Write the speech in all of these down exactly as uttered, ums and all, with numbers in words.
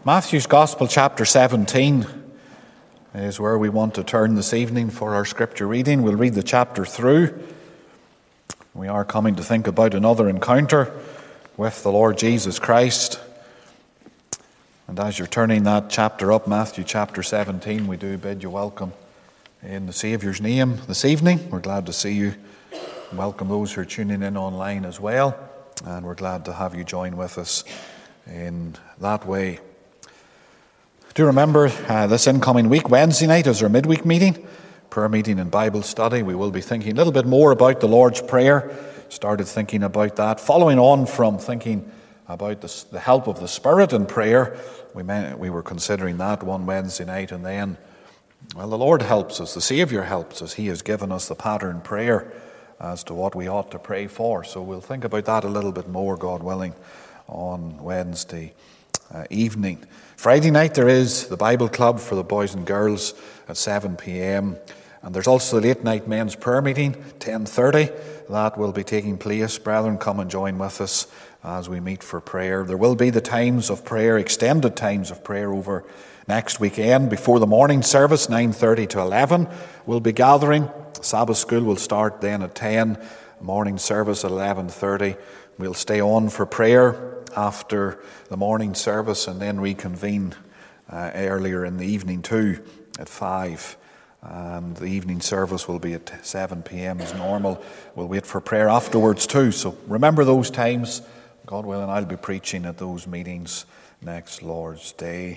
Matthew's Gospel, chapter seventeen, is where we want to turn this evening for our scripture reading. We'll read the chapter through. We are coming to think about another encounter with the Lord Jesus Christ. And as you're turning that chapter up, Matthew chapter seventeen, we do bid you welcome in the Saviour's name this evening. We're glad to see you. Welcome those who are tuning in online as well. And we're glad to have you join with us in that way. Do remember uh, this incoming week, Wednesday night, is our midweek meeting, prayer meeting and Bible study. We will be thinking a little bit more about the Lord's Prayer. Started thinking about that. Following on from thinking about the, the help of the Spirit in prayer, we, may, we were considering that one Wednesday night. And then, well, the Lord helps us, the Saviour helps us. He has given us the pattern prayer as to what we ought to pray for. So we'll think about that a little bit more, God willing, on Wednesday uh, evening. Friday night there is the Bible Club for the boys and girls at seven p.m. and there's also the late night men's prayer meeting, ten thirty. That will be taking place. Brethren, come and join with us as we meet for prayer. There will be the times of prayer, extended times of prayer over next weekend. Before the morning service, nine thirty to eleven, we'll be gathering. Sabbath school will start then at ten. Morning service at eleven thirty. We'll stay on for prayer after the morning service and then reconvene uh, earlier in the evening too at five. And the evening service will be at seven p.m. as normal. We'll wait for prayer afterwards too. So remember those times. God willing, I'll be preaching at those meetings next Lord's Day.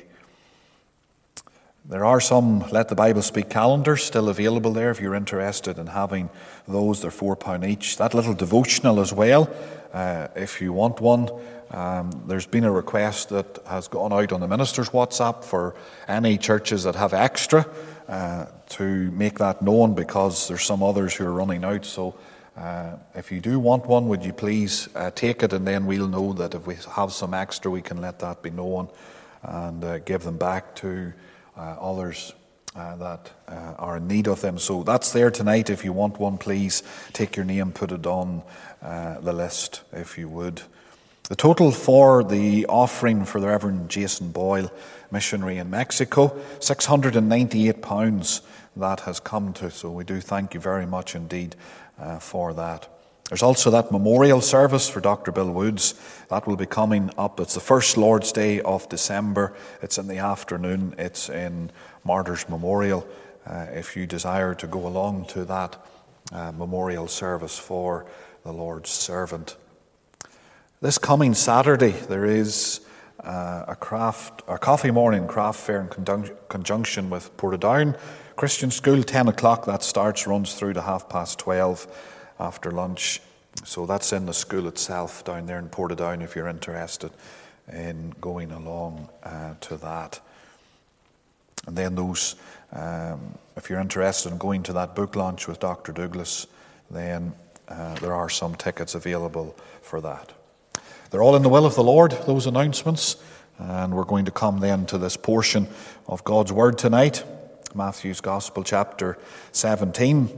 There are some Let the Bible Speak calendars still available there if you're interested in having those. They're four pounds each. That little devotional as well, uh, if you want one. Um, there's been a request that has gone out on the minister's WhatsApp for any churches that have extra uh, to make that known, because there's some others who are running out. So uh, if you do want one, would you please uh, take it, and then we'll know that if we have some extra, we can let that be known and uh, give them back to Uh, others uh, that uh, are in need of them. So that's there tonight. If you want one, please take your name, put it on uh, the list if you would. The total for the offering for the Reverend Jason Boyle, missionary in Mexico, six hundred ninety-eight pounds that has come to. So we do thank you very much indeed uh, for that. There's also that memorial service for Doctor Bill Woods. That will be coming up. It's the first Lord's Day of December. It's in the afternoon. It's in Martyrs Memorial. Uh, if you desire to go along to that uh, memorial service for the Lord's servant. This coming Saturday, there is uh, a craft, a coffee morning craft fair in conjunc- conjunction with Portadown Christian School. ten o'clock that starts, runs through to half past twelve. After lunch. So that's in the school itself down there in Portadown if you're interested in going along uh, to that. And then those, um, if you're interested in going to that book launch with Doctor Douglas, then uh, there are some tickets available for that. They're all in the will of the Lord, those announcements, and we're going to come then to this portion of God's Word tonight, Matthew's Gospel, chapter seventeen.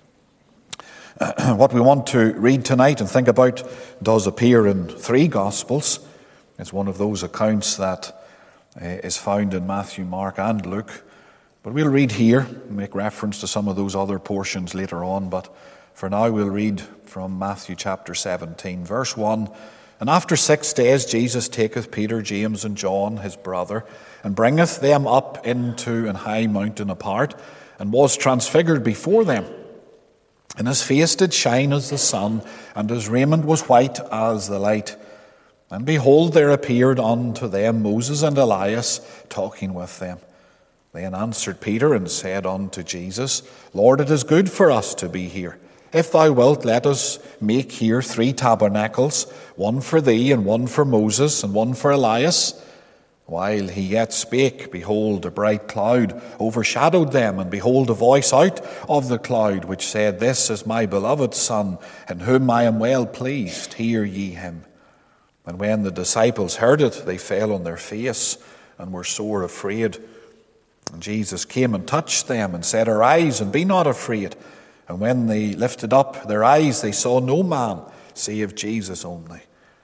What we want to read tonight and think about does appear in three Gospels. It's one of those accounts that uh, is found in Matthew, Mark and Luke. But we'll read here, make reference to some of those other portions later on. But for now we'll read from Matthew chapter seventeen, verse one. And after six days Jesus taketh Peter, James and John, his brother, and bringeth them up into an high mountain apart, and was transfigured before them. And his face did shine as the sun, and his raiment was white as the light. And behold, there appeared unto them Moses and Elias, talking with them. Then answered Peter and said unto Jesus, Lord, it is good for us to be here. If thou wilt, let us make here three tabernacles, one for thee, and one for Moses, and one for Elias. While he yet spake, behold, a bright cloud overshadowed them, and behold, a voice out of the cloud, which said, This is my beloved Son, in whom I am well pleased. Hear ye him. And when the disciples heard it, they fell on their face, and were sore afraid. And Jesus came and touched them, and said, Arise, and be not afraid. And when they lifted up their eyes, they saw no man, save Jesus only.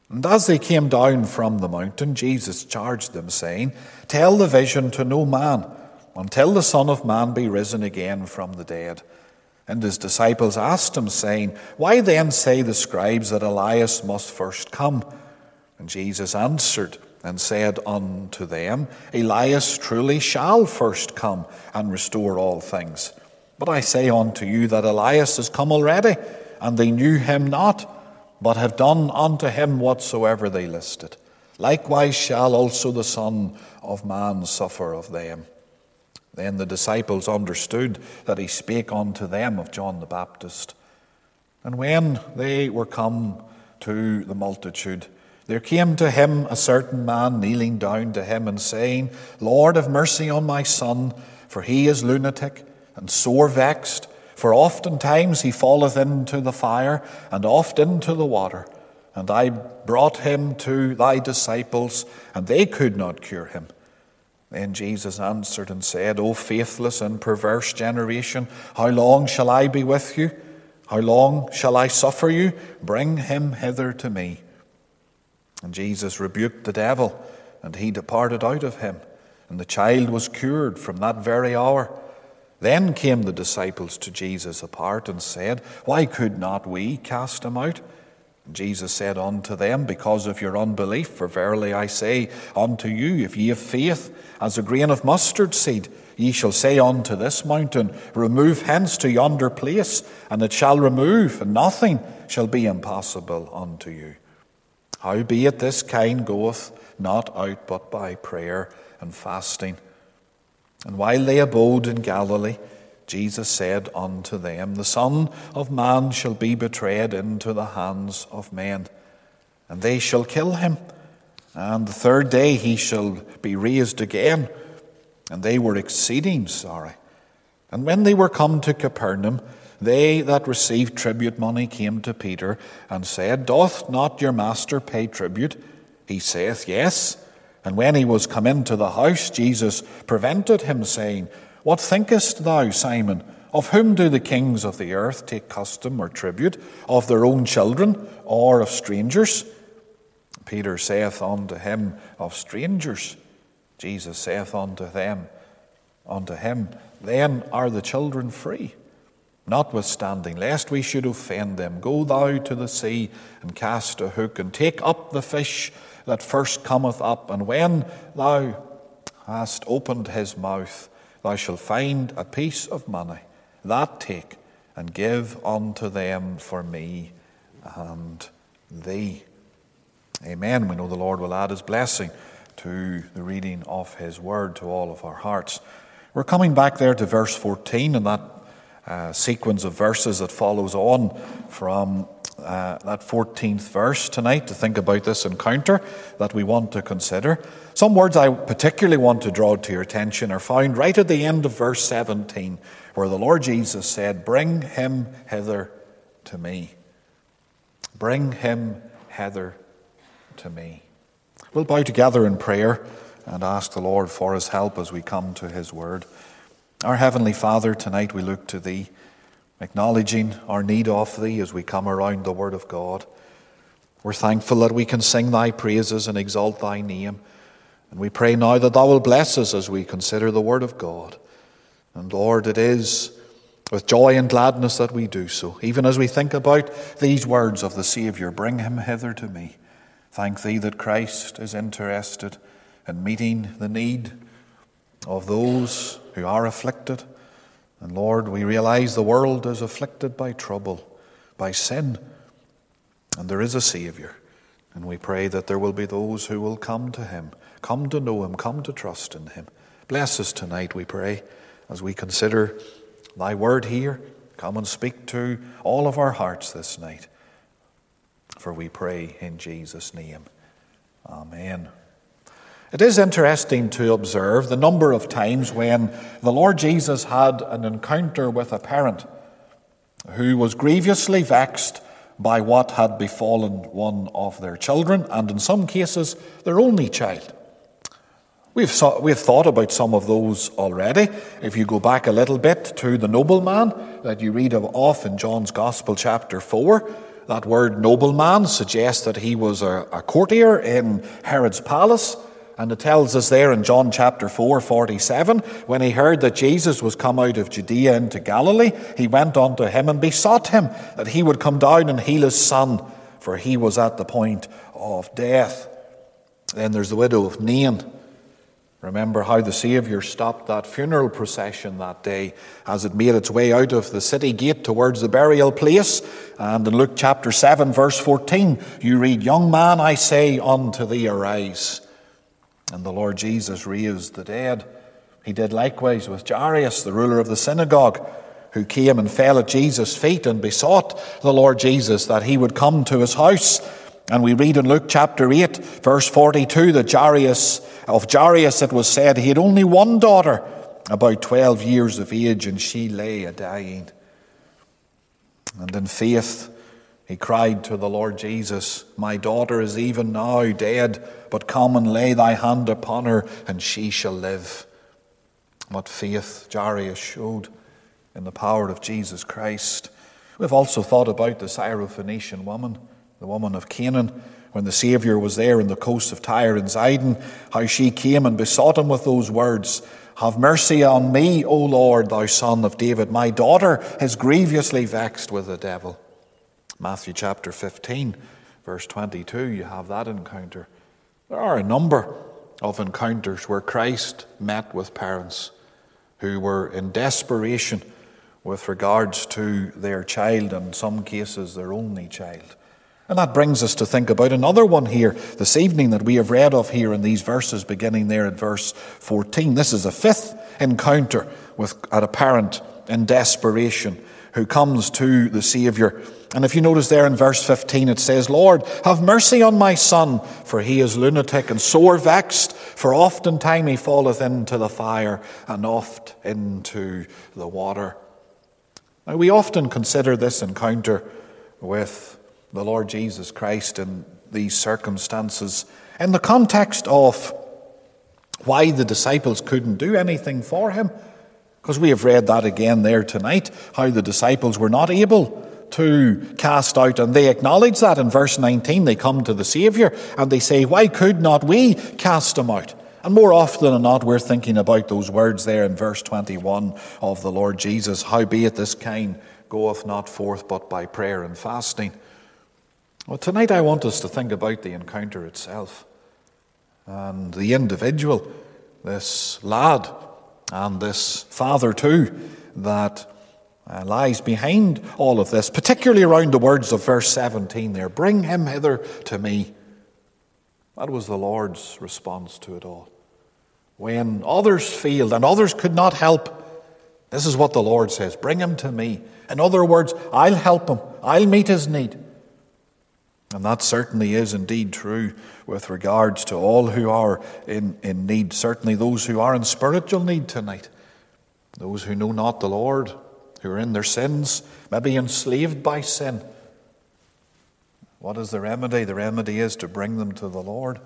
And as they came down from the mountain, Jesus charged them, saying, "Tell the vision to no man, until the Son of Man be risen again from the dead." And his disciples asked him, saying, "Why then say the scribes that Elias must first come?" And Jesus answered and said unto them, "Elias truly shall first come and restore all things. But I say unto you that Elias is come already, and they knew him not, but have done unto him whatsoever they listed. Likewise shall also the Son of Man suffer of them." Then the disciples understood that he spake unto them of John the Baptist. And when they were come to the multitude, there came to him a certain man, kneeling down to him and saying, "Lord, have mercy on my son, for he is lunatic and sore vexed. For oftentimes he falleth into the fire, and oft into the water. And I brought him to thy disciples, and they could not cure him." Then Jesus answered and said, "O faithless and perverse generation, how long shall I be with you? How long shall I suffer you? Bring him hither to me." And Jesus rebuked the devil, and he departed out of him. And the child was cured from that very hour. Then came the disciples to Jesus apart and said, "Why could not we cast him out?" And Jesus said unto them, "Because of your unbelief. For verily I say unto you, if ye have faith as a grain of mustard seed, ye shall say unto this mountain, Remove hence to yonder place, and it shall remove, and nothing shall be impossible unto you. Howbeit this kind goeth not out but by prayer and fasting." And while they abode in Galilee, Jesus said unto them, "The Son of Man shall be betrayed into the hands of men, and they shall kill him. And the third day he shall be raised again." And they were exceeding sorry. And when they were come to Capernaum, they that received tribute money came to Peter and said, "Doth not your master pay tribute?" He saith, "Yes." And when he was come into the house, Jesus prevented him, saying, "What thinkest thou, Simon? Of whom do the kings of the earth take custom or tribute? Of their own children, or of strangers?" Peter saith unto him, "Of strangers." Jesus saith unto them, unto him, "Then are the children free. Notwithstanding, lest we should offend them, go thou to the sea and cast a hook, and take up the fish that first cometh up, and when thou hast opened his mouth, thou shalt find a piece of money. That take, and give unto them for me and thee." Amen. We know the Lord will add his blessing to the reading of his word to all of our hearts. We're coming back there to verse fourteen, and that uh, sequence of verses that follows on from Uh, that fourteenth verse tonight, to think about this encounter that we want to consider. Some words I particularly want to draw to your attention are found right at the end of verse seventeen, where the Lord Jesus said, "Bring him hither to me." Bring him hither to me. We'll bow together in prayer and ask the Lord for his help as we come to his word. Our Heavenly Father, tonight we look to thee, acknowledging our need of thee as we come around the word of God. We're thankful that we can sing thy praises and exalt thy name. And we pray now that thou will bless us as we consider the word of God. And Lord, it is with joy and gladness that we do so, even as we think about these words of the Saviour, "Bring him hither to me." Thank thee that Christ is interested in meeting the need of those who are afflicted. And Lord, we realize the world is afflicted by trouble, by sin, and there is a Saviour. And we pray that there will be those who will come to him, come to know him, come to trust in him. Bless us tonight, we pray, as we consider thy word here. Come and speak to all of our hearts this night. For we pray in Jesus' name. Amen. It is interesting to observe the number of times when the Lord Jesus had an encounter with a parent who was grievously vexed by what had befallen one of their children, and in some cases, their only child. We've, saw, we've thought about some of those already. If you go back a little bit to the nobleman that you read of in John's Gospel, chapter four, That word nobleman suggests that he was a, a courtier in Herod's palace. And it tells us there in John chapter four, forty-seven, when he heard that Jesus was come out of Judea into Galilee, he went unto him and besought him that he would come down and heal his son, for he was at the point of death. Then there's the widow of Nain. Remember how the Saviour stopped that funeral procession that day as it made its way out of the city gate towards the burial place. And in Luke chapter seven, verse fourteen, you read, "Young man, I say unto thee, arise." And the Lord Jesus raised the dead. He did likewise with Jairus, the ruler of the synagogue, who came and fell at Jesus' feet and besought the Lord Jesus that he would come to his house. And we read in Luke chapter eight, verse forty-two, that Jairus, of Jairus it was said he had only one daughter, about twelve years of age, and she lay a-dying. And in faith he cried to the Lord Jesus, "My daughter is even now dead, but come and lay thy hand upon her, and she shall live." What faith Jairus showed in the power of Jesus Christ. We've also thought about the Syrophoenician woman, the woman of Canaan, when the Saviour was there in the coast of Tyre and Sidon, how she came and besought him with those words, "Have mercy on me, O Lord, thou Son of David. My daughter is grievously vexed with the devil." Matthew chapter fifteen, verse twenty-two, you have that encounter. There are a number of encounters where Christ met with parents who were in desperation with regards to their child, and in some cases their only child. And that brings us to think about another one here this evening that we have read of here in these verses, beginning there at verse fourteen. This is a fifth encounter with a parent in desperation who comes to the Saviour. And if you notice there in verse fifteen, it says, "Lord, have mercy on my son, for he is lunatic and sore vexed, for oftentime he falleth into the fire and oft into the water." Now, we often consider this encounter with the Lord Jesus Christ in these circumstances in the context of why the disciples couldn't do anything for him. Because we have read that again there tonight, how the disciples were not able to cast out, and they acknowledge that in verse nineteen. They come to the Saviour and they say, "Why could not we cast him out?" And more often than not, we're thinking about those words there in verse twenty-one of the Lord Jesus, "Howbeit this kind goeth not forth but by prayer and fasting." Well, tonight I want us to think about the encounter itself and the individual, this lad and this father too, that uh, lies behind all of this, particularly around the words of verse seventeen there, "Bring him hither to me." That was the Lord's response to it all. When others failed and others could not help, this is what the Lord says, "Bring him to me." In other words, I'll help him. I'll meet his need. And that certainly is indeed true with regards to all who are in, in need, certainly those who are in spiritual need tonight, those who know not the Lord, who are in their sins, maybe enslaved by sin. What is the remedy? The remedy is to bring them to the Lord.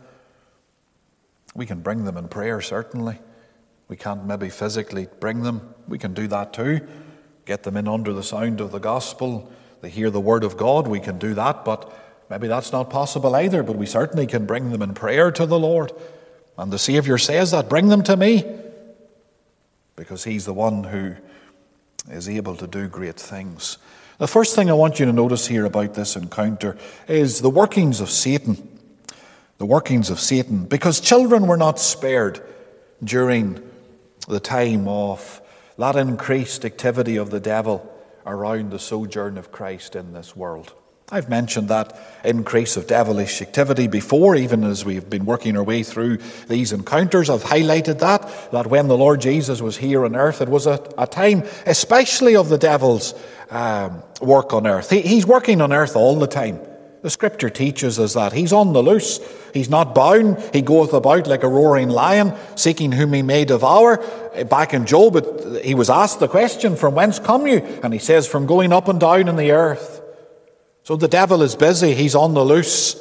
We can bring them in prayer, certainly. We can't maybe physically bring them. We can do that too. Get them in under the sound of the gospel. They hear the word of God. We can do that, but maybe that's not possible either. But we certainly can bring them in prayer to the Lord. And the Saviour says that, "Bring them to me," because he's the one who is able to do great things. The first thing I want you to notice here about this encounter is the workings of Satan. The workings of Satan. Because children were not spared during the time of that increased activity of the devil around the sojourn of Christ in this world. I've mentioned that increase of devilish activity before, even as we've been working our way through these encounters. I've highlighted that, that when the Lord Jesus was here on earth, it was a, a time especially of the devil's um, work on earth. He, he's working on earth all the time. The scripture teaches us that. He's on the loose. He's not bound. He goeth about like a roaring lion, seeking whom he may devour. Back in Job, it, he was asked the question, "From whence come you?" And he says, "From going up and down in the earth." So the devil is busy. He's on the loose.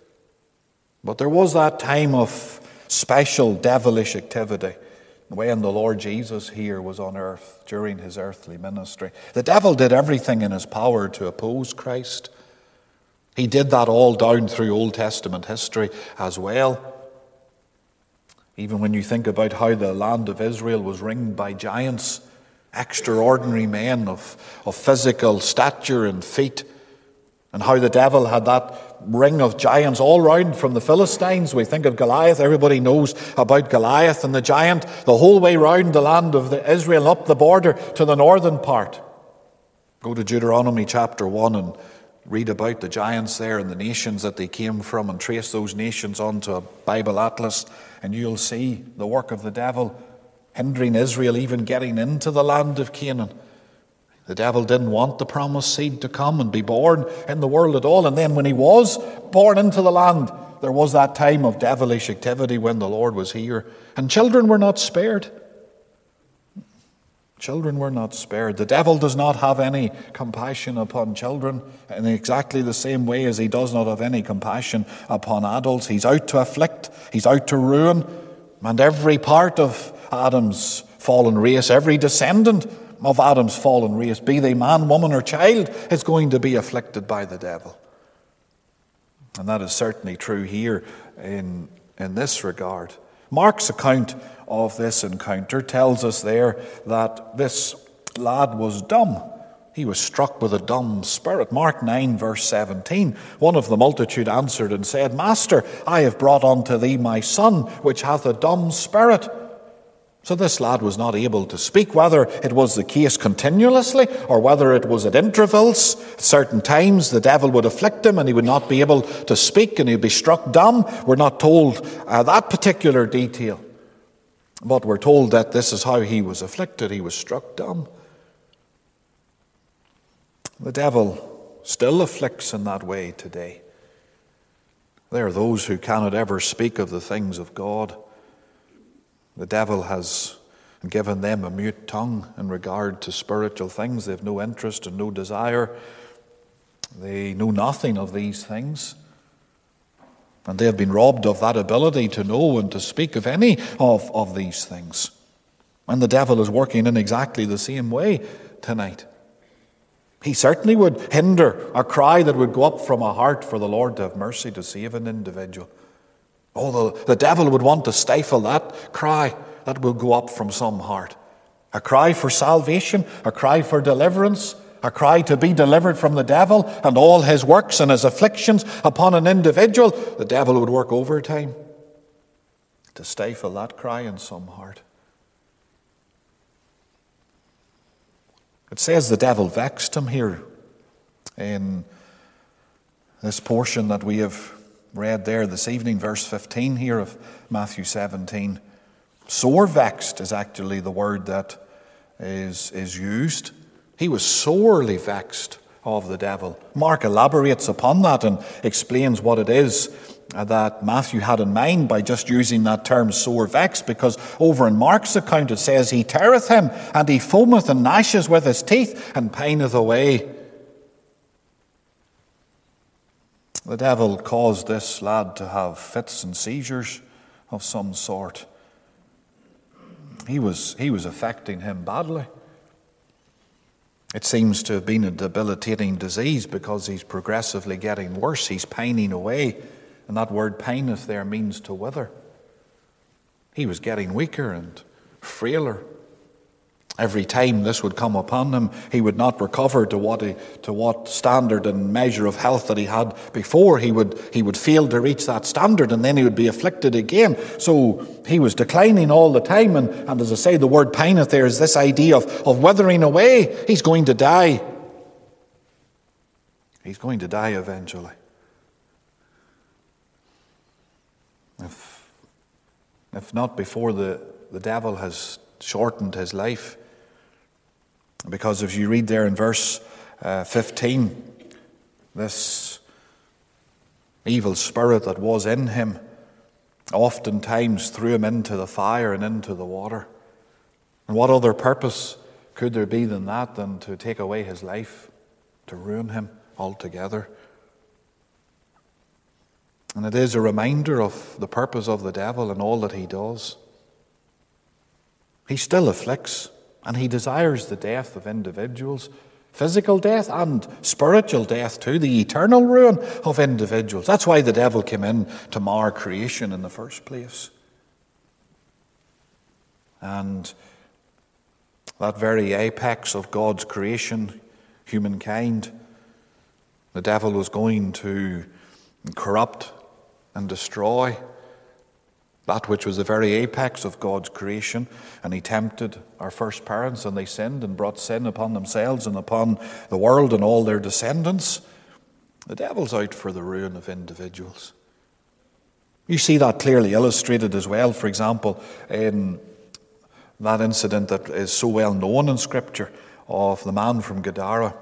But there was that time of special devilish activity when the Lord Jesus here was on earth during his earthly ministry. The devil did everything in his power to oppose Christ. He did that all down through Old Testament history as well. Even when you think about how the land of Israel was ringed by giants, extraordinary men of, of physical stature and feet, and how the devil had that ring of giants all round from the Philistines. We think of Goliath. Everybody knows about Goliath and the giant, the whole way round the land of the Israel, up the border to the northern part. Go to Deuteronomy chapter one and read about the giants there and the nations that they came from, and trace those nations onto a Bible atlas, and you'll see the work of the devil hindering Israel even getting into the land of Canaan. The devil didn't want the promised seed to come and be born in the world at all. And then when he was born into the land, there was that time of devilish activity when the Lord was here. And children were not spared. Children were not spared. The devil does not have any compassion upon children in exactly the same way as he does not have any compassion upon adults. He's out to afflict. He's out to ruin. And every part of Adam's fallen race, every descendant of Adam's fallen race, be they man, woman, or child, is going to be afflicted by the devil. And that is certainly true here in, in this regard. Mark's account of this encounter tells us there that this lad was dumb. He was struck with a dumb spirit. Mark nine, verse seventeen. One of the multitude answered and said, Master, I have brought unto thee my son, which hath a dumb spirit. So this lad was not able to speak, whether it was the case continuously or whether it was at intervals. At certain times the devil would afflict him and he would not be able to speak and he'd be struck dumb. We're not told uh, that particular detail, but we're told that this is how he was afflicted. He was struck dumb. The devil still afflicts in that way today. There are those who cannot ever speak of the things of God. The devil has given them a mute tongue in regard to spiritual things. They have no interest and no desire. They know nothing of these things. And they have been robbed of that ability to know and to speak of any of, of these things. And the devil is working in exactly the same way tonight. He certainly would hinder a cry that would go up from a heart for the Lord to have mercy to save an individual. Oh, the, the devil would want to stifle that cry that will go up from some heart. A cry for salvation, a cry for deliverance, a cry to be delivered from the devil and all his works and his afflictions upon an individual. The devil would work overtime to stifle that cry in some heart. It says the devil vexed him here in this portion that we have read there this evening, verse fifteen here of Matthew seventeen. Sore vexed is actually the word that is, is used. He was sorely vexed of the devil. Mark elaborates upon that and explains what it is that Matthew had in mind by just using that term sore vexed, because over in Mark's account it says he teareth him and he foameth and gnasheth with his teeth and pineth away. The devil caused this lad to have fits and seizures of some sort. He was, he was affecting him badly. It seems to have been a debilitating disease because he's progressively getting worse. He's pining away. And that word pineth there means to wither. He was getting weaker and frailer. Every time this would come upon him, he would not recover to what he, to what standard and measure of health that he had before. He would he would fail to reach that standard, and then he would be afflicted again. So he was declining all the time. And, and as I say, the word pineth there is this idea of, of withering away. He's going to die. He's going to die eventually. If, if not before the, the devil has shortened his life. Because if you read there in verse uh, fifteen, this evil spirit that was in him oftentimes threw him into the fire and into the water. And what other purpose could there be than that, than to take away his life, to ruin him altogether? And it is a reminder of the purpose of the devil and all that he does. He still afflicts, and he desires the death of individuals. Physical death and spiritual death too, the eternal ruin of individuals. That's why the devil came in to mar creation in the first place. And that very apex of God's creation, humankind, the devil was going to corrupt and destroy that which was the very apex of God's creation. And he tempted our first parents, and they sinned and brought sin upon themselves and upon the world and all their descendants. The devil's out for the ruin of individuals. You see that clearly illustrated as well, for example, in that incident that is so well known in Scripture of the man from Gadara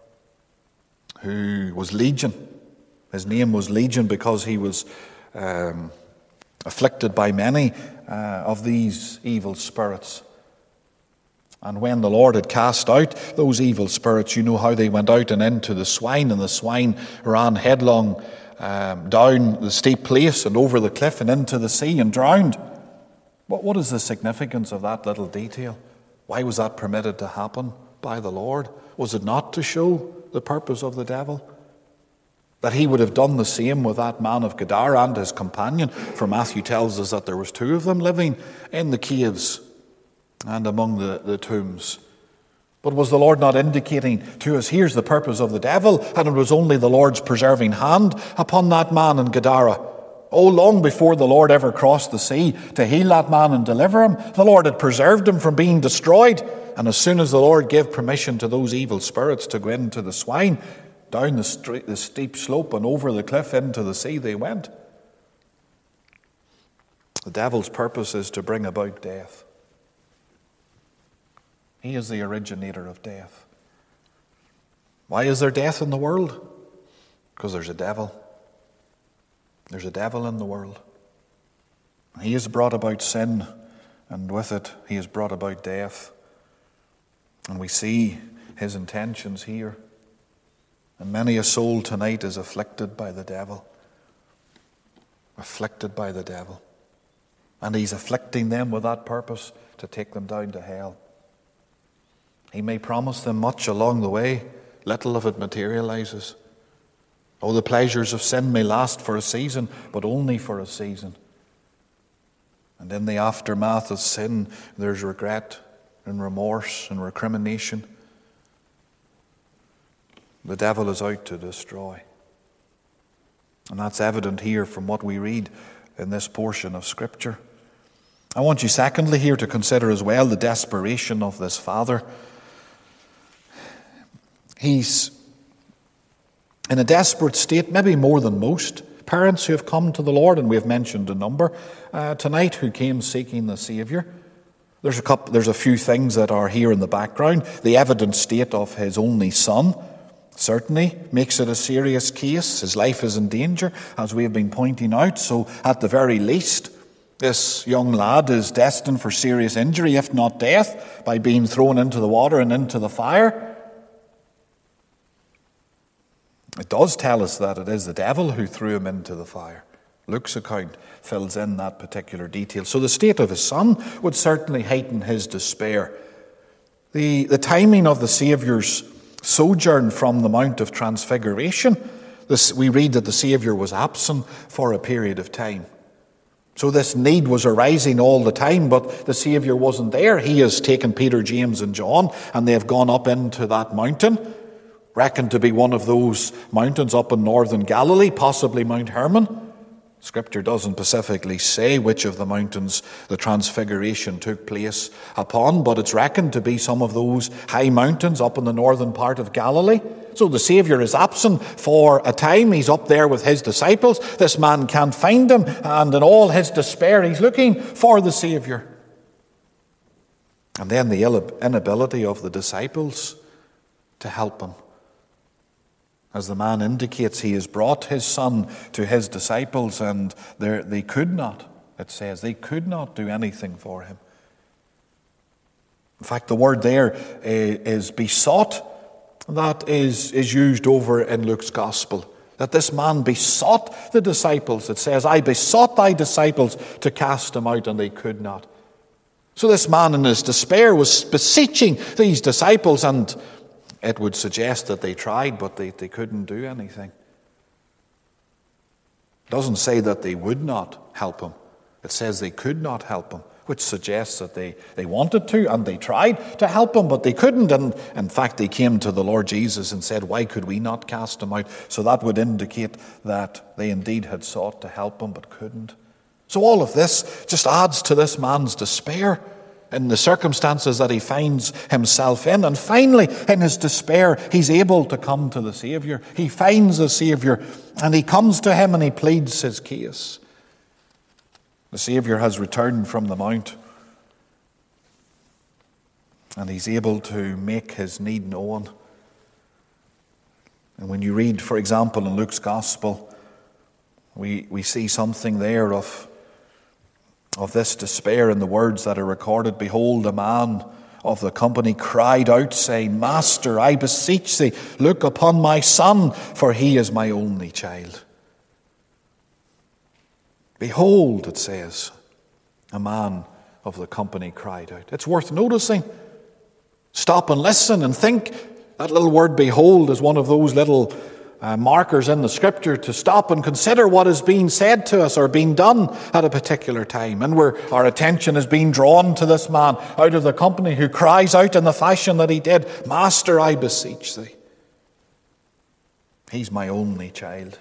who was Legion. His name was Legion because he was um, afflicted by many uh, of these evil spirits. And when the Lord had cast out those evil spirits, you know how they went out and into the swine, and the swine ran headlong um, down the steep place and over the cliff and into the sea and drowned. What, what is the significance of that little detail? Why was that permitted to happen by the Lord? Was it not to show the purpose of the devil? That he would have done the same with that man of Gadara and his companion. For Matthew tells us that there was two of them living in the caves and among the, the tombs. But was the Lord not indicating to us, here's the purpose of the devil, and it was only the Lord's preserving hand upon that man in Gadara? Oh, long before the Lord ever crossed the sea to heal that man and deliver him, the Lord had preserved him from being destroyed. And as soon as the Lord gave permission to those evil spirits to go into the swine, down the, street, the steep slope and over the cliff into the sea they went. The devil's purpose is to bring about death. He is the originator of death. Why is there death in the world? Because there's a devil. There's a devil in the world. He has brought about sin, and with it he has brought about death. And we see his intentions here. And many a soul tonight is afflicted by the devil. Afflicted by the devil. And he's afflicting them with that purpose, to take them down to hell. He may promise them much along the way. Little of it materializes. Oh, the pleasures of sin may last for a season, but only for a season. And in the aftermath of sin, there's regret and remorse and recrimination. The devil is out to destroy. And that's evident here from what we read in this portion of Scripture. I want you secondly here to consider as well the desperation of this father. He's in a desperate state, maybe more than most parents who have come to the Lord, and we have mentioned a number uh, tonight who came seeking the Saviour. There's a couple, there's a few things that are here in the background. The evident state of his only son certainly makes it a serious case. His life is in danger, as we have been pointing out. So at the very least, this young lad is destined for serious injury, if not death, by being thrown into the water and into the fire. It does tell us that it is the devil who threw him into the fire. Luke's account fills in that particular detail. So the state of his son would certainly heighten his despair. The, the timing of the Saviour's sojourn from the Mount of Transfiguration, this, we read that the Saviour was absent for a period of time. So this need was arising all the time, but the Saviour wasn't there. He has taken Peter, James and John, and they have gone up into that mountain, reckoned to be one of those mountains up in northern Galilee, possibly Mount Hermon. Scripture doesn't specifically say which of the mountains the transfiguration took place upon, but it's reckoned to be some of those high mountains up in the northern part of Galilee. So the Saviour is absent for a time. He's up there with his disciples. This man can't find him, and in all his despair, he's looking for the Saviour. And then the inability of the disciples to help him. As the man indicates, he has brought his son to his disciples, and they could not, it says, they could not do anything for him. In fact, the word there is besought. That is, is used over in Luke's gospel. That this man besought the disciples. It says, I besought thy disciples to cast him out, and they could not. So this man in his despair was beseeching these disciples, and it would suggest that they tried, but they, they couldn't do anything. It doesn't say that they would not help him. It says they could not help him, which suggests that they, they wanted to and they tried to help him, but they couldn't. And in fact, they came to the Lord Jesus and said, why could we not cast him out? So that would indicate that they indeed had sought to help him, but couldn't. So all of this just adds to this man's despair in the circumstances that he finds himself in. And finally, in his despair, he's able to come to the Savior. He finds the Savior and he comes to him and he pleads his case. The Savior has returned from the mount and he's able to make his need known. And when you read, for example, in Luke's Gospel, we, we see something there of of this despair in the words that are recorded. Behold, a man of the company cried out, saying, Master, I beseech thee, look upon my son, for he is my only child. Behold, it says, a man of the company cried out. It's worth noticing. Stop and listen and think. That little word behold is one of those little Uh, markers in the Scripture to stop and consider what is being said to us or being done at a particular time. And where our attention is being drawn to this man out of the company who cries out in the fashion that he did, Master, I beseech thee. He's my only child.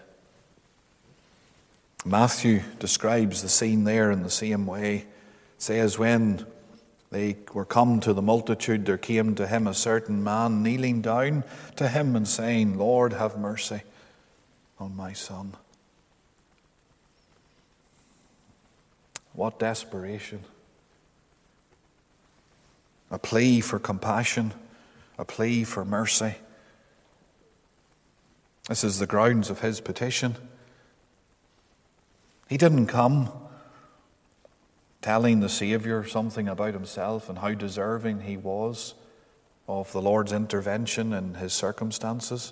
Matthew describes the scene there in the same way. It says, when they were come to the multitude, there came to him a certain man kneeling down to him and saying, Lord, have mercy on my son. What desperation. A plea for compassion, a plea for mercy. This is the grounds of his petition. He didn't come telling the Savior something about himself and how deserving he was of the Lord's intervention in his circumstances.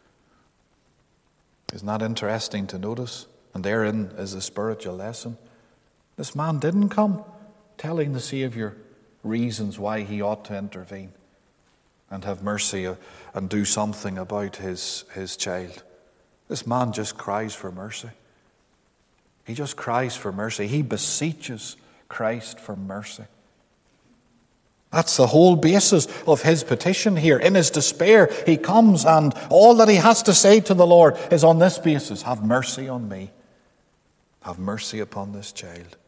Isn't that interesting to notice? And therein is a spiritual lesson. This man didn't come telling the Savior reasons why he ought to intervene and have mercy and do something about his, his child. This man just cries for mercy. He just cries for mercy. He beseeches Christ for mercy. That's the whole basis of his petition here. In his despair, he comes and all that he has to say to the Lord is on this basis: have mercy on me. Have mercy upon this child.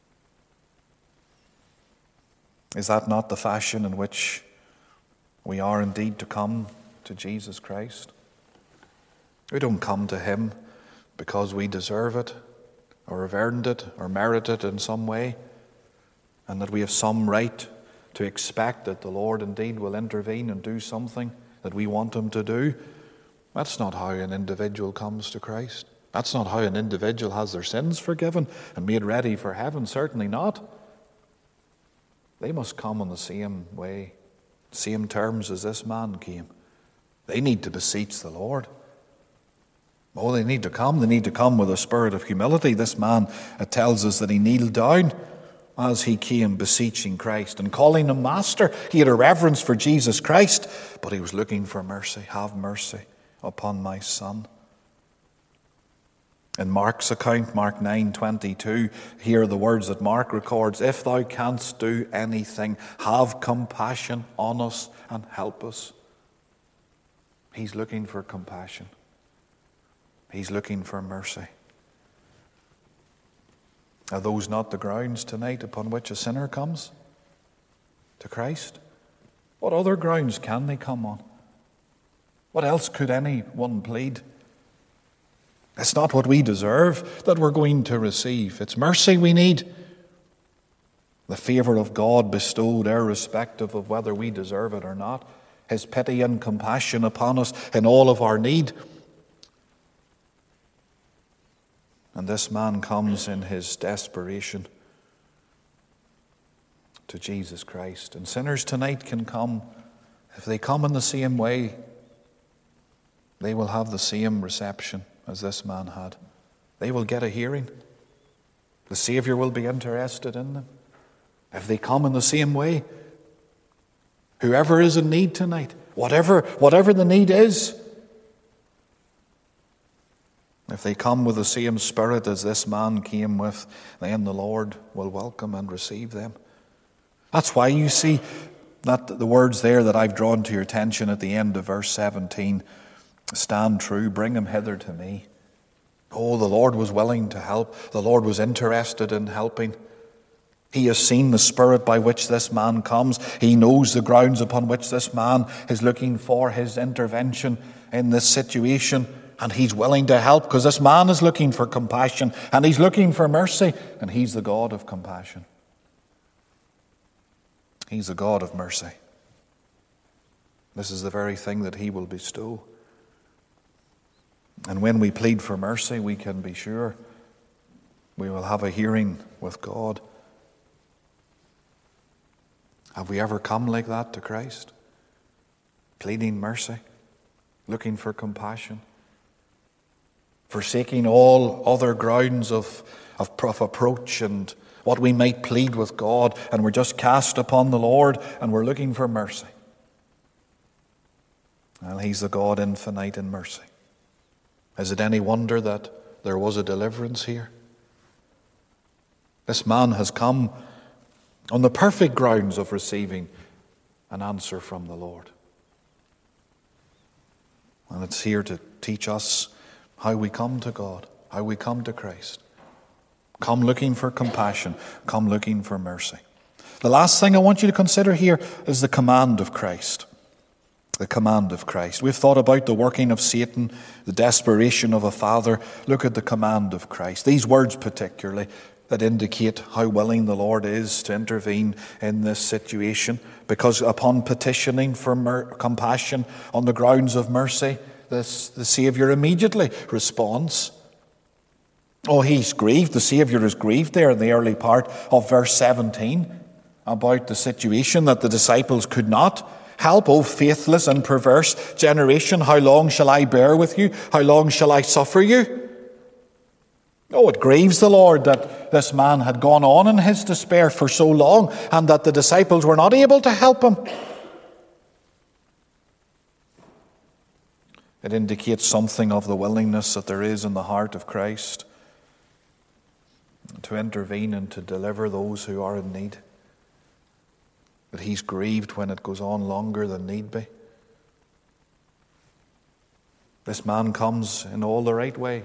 Is that not the fashion in which we are indeed to come to Jesus Christ? We don't come to him because we deserve it, or have earned it, or merited it in some way, and that we have some right to expect that the Lord indeed will intervene and do something that we want him to do. That's not how an individual comes to Christ. That's not how an individual has their sins forgiven and made ready for heaven. Certainly not. They must come in the same way, same terms as this man came. They need to beseech the Lord. Oh, they need to come. They need to come with a spirit of humility. This man, it tells us that he kneeled down as he came beseeching Christ and calling him Master. He had a reverence for Jesus Christ, but he was looking for mercy. Have mercy upon my son. In Mark's account, Mark nine twenty-two, here are the words that Mark records: if thou canst do anything, have compassion on us and help us. He's looking for compassion. He's looking for mercy. Are those not the grounds tonight upon which a sinner comes to Christ? What other grounds can they come on? What else could anyone plead? It's not what we deserve that we're going to receive. It's mercy we need. The favour of God bestowed irrespective of whether we deserve it or not. His pity and compassion upon us in all of our need. And this man comes in his desperation to Jesus Christ. And sinners tonight can come, if they come in the same way, they will have the same reception as this man had. They will get a hearing. The Savior will be interested in them. If they come in the same way, whoever is in need tonight, whatever, whatever the need is. If they come with the same spirit as this man came with, then the Lord will welcome and receive them. That's why you see that the words there that I've drawn to your attention at the end of verse seventeen stand true. Bring him hither to me. Oh, the Lord was willing to help. The Lord was interested in helping. He has seen the spirit by which this man comes. He knows the grounds upon which this man is looking for his intervention in this situation. And he's willing to help because this man is looking for compassion and he's looking for mercy. And he's the God of compassion. He's the God of mercy. This is the very thing that he will bestow. And when we plead for mercy, we can be sure we will have a hearing with God. Have we ever come like that to Christ? Pleading mercy, looking for compassion, forsaking all other grounds of, of, of approach and what we might plead with God, and we're just cast upon the Lord and we're looking for mercy. Well, he's the God infinite in mercy. Is it any wonder that there was a deliverance here? This man has come on the perfect grounds of receiving an answer from the Lord. And it's here to teach us how we come to God, how we come to Christ. Come looking for compassion, come looking for mercy. The last thing I want you to consider here is the command of Christ. The command of Christ. We've thought about the working of Satan, the desperation of a father. Look at the command of Christ. These words particularly that indicate how willing the Lord is to intervene in this situation, because upon petitioning for mer- compassion on the grounds of mercy, this, the Saviour immediately responds. Oh, he's grieved. The Saviour is grieved there in the early part of verse seventeen about the situation that the disciples could not help. O faithless and perverse generation, how long shall I bear with you? How long shall I suffer you? Oh, it grieves the Lord that this man had gone on in his despair for so long and that the disciples were not able to help him. It indicates something of the willingness that there is in the heart of Christ to intervene and to deliver those who are in need. That he's grieved when it goes on longer than need be. This man comes in all the right way.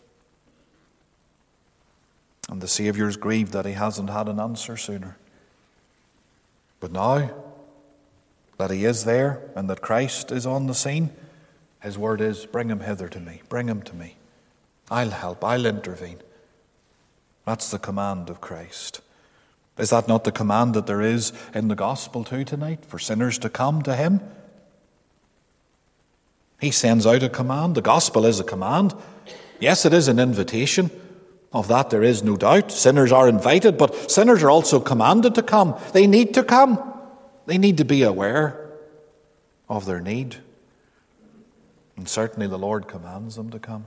And the Saviour's grieved that he hasn't had an answer sooner. But now that he is there and that Christ is on the scene, his word is, bring him hither to me. Bring him to me. I'll help. I'll intervene. That's the command of Christ. Is that not the command that there is in the gospel too tonight? For sinners to come to him? He sends out a command. The gospel is a command. Yes, it is an invitation. Of that there is no doubt. Sinners are invited, but sinners are also commanded to come. They need to come. They need to be aware of their need. And certainly the Lord commands them to come.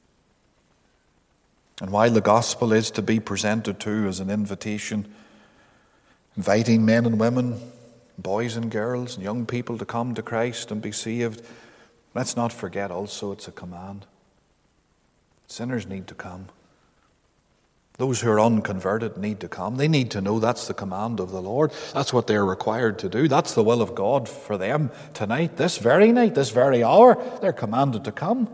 And while the gospel is to be presented to as an invitation, inviting men and women, boys and girls, and young people to come to Christ and be saved, let's not forget also it's a command. Sinners need to come. Those who are unconverted need to come. They need to know that's the command of the Lord. That's what they're required to do. That's the will of God for them tonight, this very night, this very hour. They're commanded to come.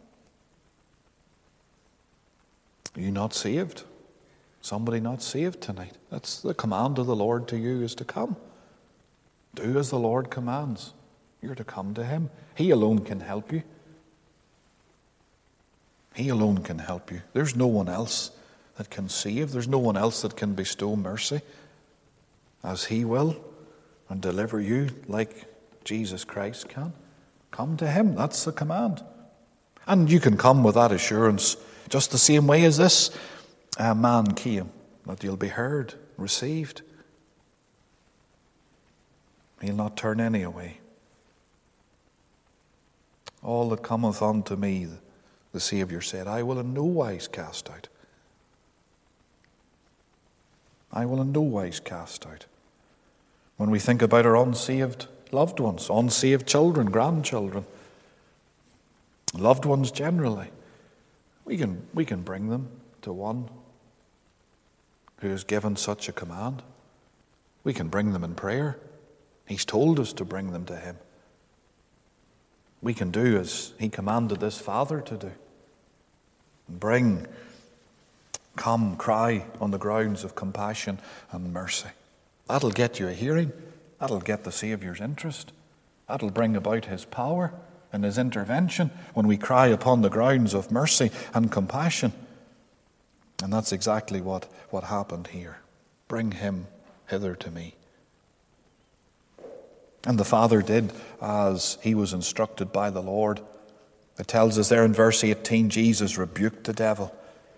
Are you not saved? Somebody not saved tonight? That's the command of the Lord to you, is to come. Do as the Lord commands. You're to come to him. He alone can help you. He alone can help you. There's no one else that can save. There's no one else that can bestow mercy as he will and deliver you like Jesus Christ can. Come to him. That's the command. And you can come with that assurance just the same way as this uh, man came, that you'll be heard, received. He'll not turn any away. All that cometh unto me, the Saviour said, I will in no wise cast out. I will in no wise cast out. When we think about our unsaved loved ones, unsaved children, grandchildren, loved ones generally. We can, we can bring them to one who has given such a command. We can bring them in prayer. He's told us to bring them to him. We can do as he commanded this father to do. Bring, come, cry on the grounds of compassion and mercy. That'll get you a hearing. That'll get the Saviour's interest. That'll bring about his power and his intervention when we cry upon the grounds of mercy and compassion. And that's exactly what, what happened here. Bring him hither to me. And the father did as he was instructed by the Lord. It tells us there in verse eighteen, Jesus rebuked the devil.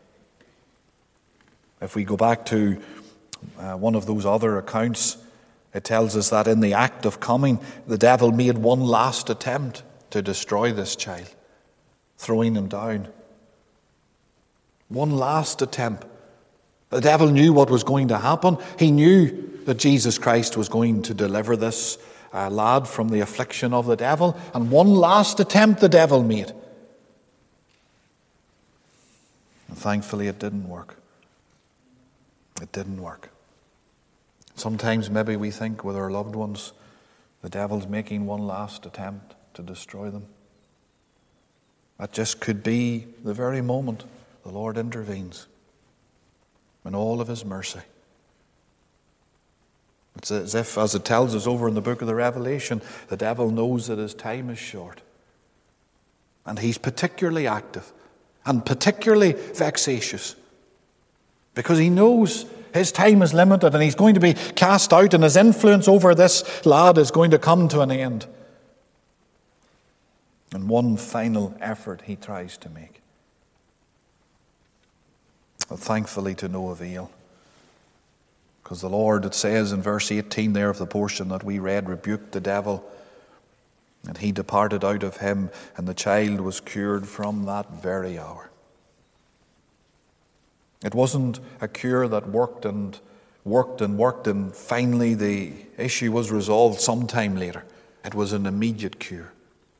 If we go back to uh, one of those other accounts, it tells us that in the act of coming, the devil made one last attempt to destroy this child, throwing him down. One last attempt. The devil knew what was going to happen. He knew that Jesus Christ was going to deliver this uh, lad from the affliction of the devil. And one last attempt the devil made. And thankfully it didn't work. It didn't work. Sometimes maybe we think with our loved ones, the devil's making one last attempt to destroy them. That just could be the very moment the Lord intervenes in all of his mercy. It's as if, as it tells us over in the book of the Revelation, the devil knows that his time is short. And he's particularly active and particularly vexatious because he knows his time is limited and he's going to be cast out and his influence over this lad is going to come to an end. And one final effort he tries to make. But thankfully to no avail. Because the Lord, it says in verse eighteen there of the portion that we read, rebuked the devil, and he departed out of him, and the child was cured from that very hour. It wasn't a cure that worked and worked and worked, and finally the issue was resolved sometime later. It was an immediate cure.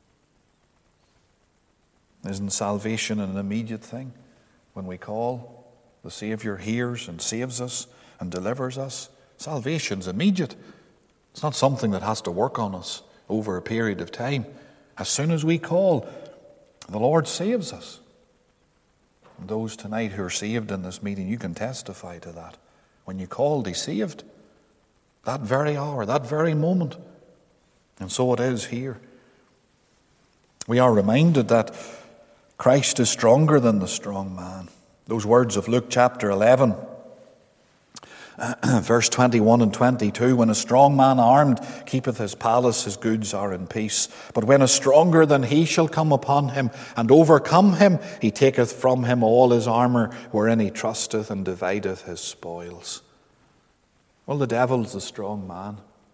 Isn't salvation an immediate thing? When we call, the Savior hears and saves us and delivers us. Salvation's immediate. It's not something that has to work on us over a period of time. As soon as we call, the Lord saves us. And those tonight who are saved in this meeting, you can testify to that. When you called, he saved. That very hour, that very moment. And so it is here. We are reminded that Christ is stronger than the strong man. Those words of Luke chapter eleven, verse twenty-one and twenty-two, when a strong man armed keepeth his palace, his goods are in peace. But when a stronger than he shall come upon him and overcome him, he taketh from him all his armour, wherein he trusteth, and divideth his spoils. Well, the devil's the strong man.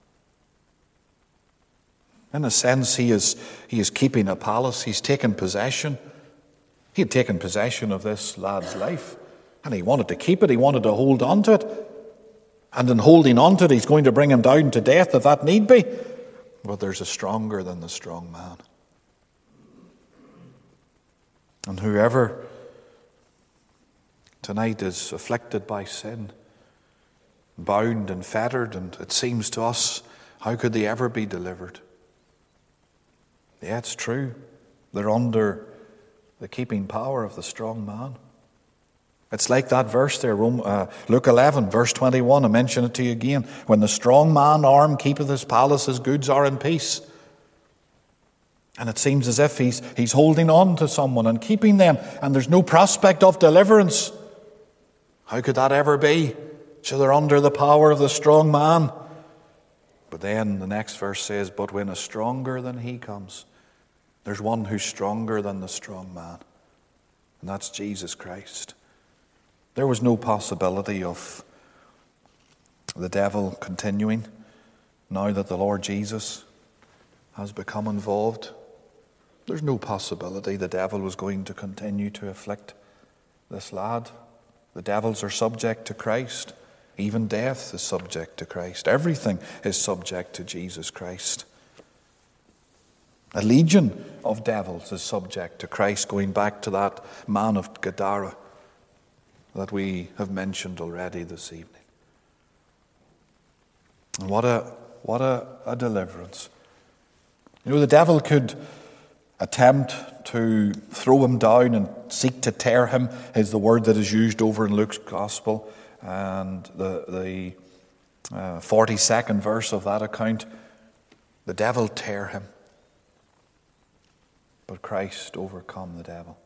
In a sense, he is, he is keeping a palace. He's taken possession. He had taken possession of this lad's life, and he wanted to keep it. He wanted to hold on to it. And in holding on to it, he's going to bring him down to death if that need be. But there's a stronger than the strong man. And whoever tonight is afflicted by sin, bound and fettered, and it seems to us, how could they ever be delivered? Yeah, it's true. They're under the keeping power of the strong man. It's like that verse there, Luke eleven, verse twenty-one. I mention it to you again. When the strong man armed keepeth his palace, his goods are in peace. And it seems as if he's, he's holding on to someone and keeping them, and there's no prospect of deliverance. How could that ever be? So they're under the power of the strong man. But then the next verse says, but when a stronger than he comes, there's one who's stronger than the strong man, and that's Jesus Christ. There was no possibility of the devil continuing now that the Lord Jesus has become involved. There's no possibility the devil was going to continue to afflict this lad. The devils are subject to Christ. Even death is subject to Christ. Everything is subject to Jesus Christ. A legion of devils is subject to Christ, going back to that man of Gadara that we have mentioned already this evening. And what a what a, a deliverance. You know, the devil could attempt to throw him down and seek to tear him, is the word that is used over in Luke's Gospel. And the, the uh, forty-second verse of that account, the devil tear him. But Christ overcome the devil.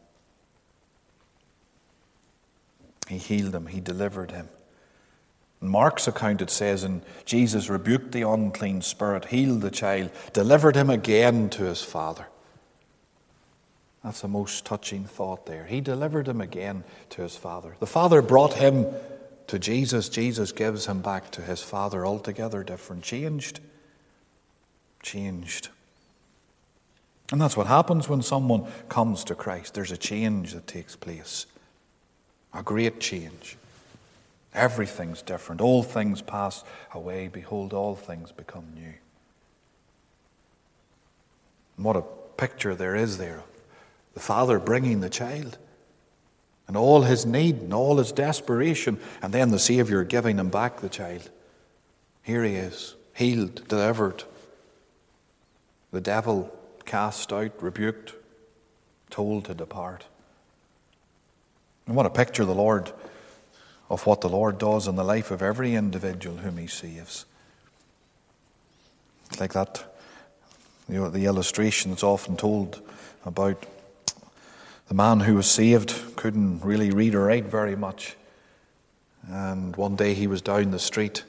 He healed him. He delivered him. In Mark's account it says, and Jesus rebuked the unclean spirit, healed the child, delivered him again to his father. That's a most touching thought there. He delivered him again to his father. The father brought him to Jesus. Jesus gives him back to his father, altogether different. Changed. Changed. And that's what happens when someone comes to Christ. There's a change that takes place. A great change. Everything's different. All things pass away. Behold, all things become new. And what a picture there is there. The father bringing the child. And all his need and all his desperation. And then the Saviour giving him back the child. Here he is. Healed, delivered. The devil cast out, rebuked, told to depart. And what a picture the Lord of what the Lord does in the life of every individual whom he saves. It's like that, you know, the illustration that's often told about the man who was saved, couldn't really read or write very much. And one day he was down the street.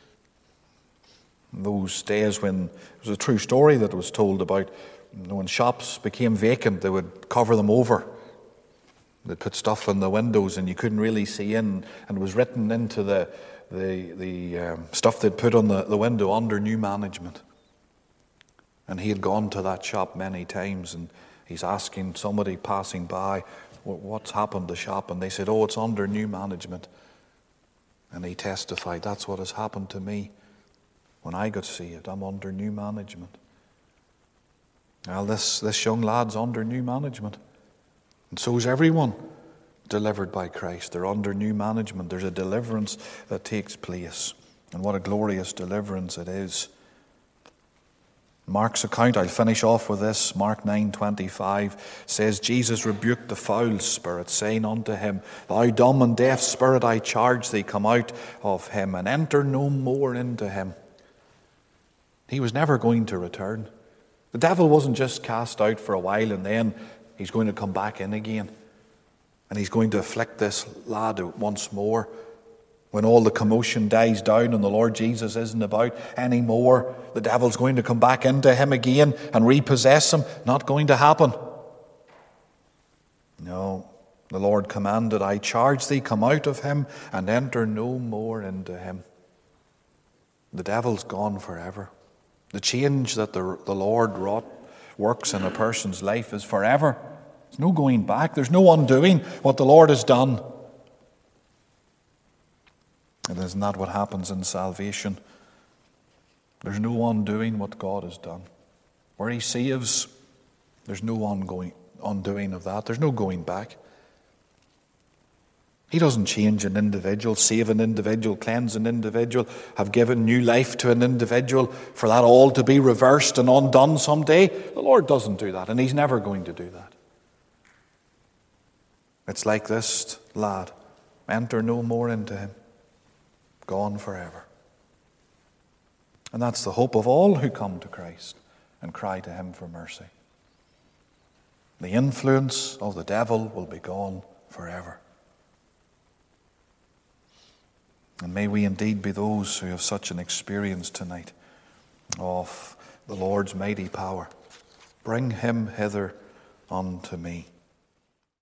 In those days when, it was a true story that was told about, you know, when shops became vacant, they would cover them over. They'd put stuff in the windows and you couldn't really see in, and it was written into the the, the um, stuff they'd put on the, the window, under new management. And he had gone to that shop many times, and he's asking somebody passing by, what's happened to the shop? And they said, oh, it's under new management. And he testified, that's what has happened to me when I got saved. I'm under new management. Well, this, this young lad's under new management. And so is everyone delivered by Christ. They're under new management. There's a deliverance that takes place. And what a glorious deliverance it is. Mark's account, I'll finish off with this. Mark nine twenty-five says, Jesus rebuked the foul spirit, saying unto him, Thou dumb and deaf spirit, I charge thee, come out of him, and enter no more into him. He was never going to return. The devil wasn't just cast out for a while and then he's going to come back in again. And he's going to afflict this lad once more. When all the commotion dies down and the Lord Jesus isn't about anymore, the devil's going to come back into him again and repossess him. Not going to happen. No, the Lord commanded, I charge thee, come out of him and enter no more into him. The devil's gone forever. The change that the, the Lord wrought, works in a person's life is forever. There's no going back. There's no undoing what the Lord has done. And isn't that what happens in salvation? There's no undoing what God has done. Where he saves, there's no ongoing, undoing of that. There's no going back. He doesn't change an individual, save an individual, cleanse an individual, have given new life to an individual for that all to be reversed and undone someday. The Lord doesn't do that, and he's never going to do that. It's like this lad. Enter no more into him. Gone forever. And that's the hope of all who come to Christ and cry to him for mercy. The influence of the devil will be gone forever. And may we indeed be those who have such an experience tonight of the Lord's mighty power. Bring him hither unto me.